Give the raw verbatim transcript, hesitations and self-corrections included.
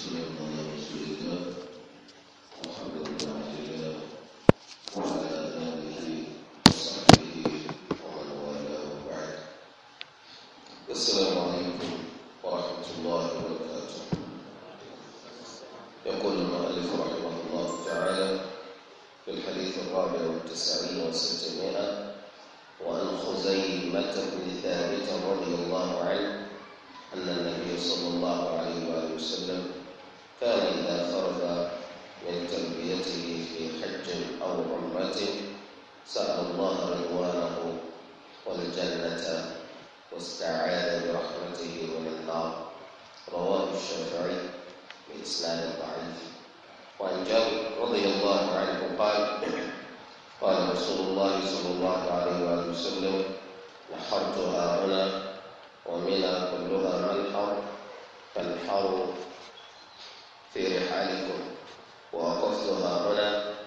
والسلام على رسول الله محمد بن عبد الله وعلى آله وصحبه ومن والاه وبعد. السلام عليكم ورحمة الله وبركاته. يقول المؤلف رحمه الله تعالى في الحديث الرابع والتسعين وستمائة: وعن خزيمة بن ثابت رضي الله عنه أن النبي صلى الله عليه وآله وسلم كان إذا فرغ من تلبيته في حج أو عمرة سأل الله رضوانه والجنة واستعاذ برحمته من النار. رواه الشافعي بإسناد ضعيف. وعن جابر رضي الله عنه قال: قال رسول الله صلى الله عليه وآله وسلم: نحرتها هنا ومنى كلها منحر فانحروا في رحالكم، ووقفتها هنا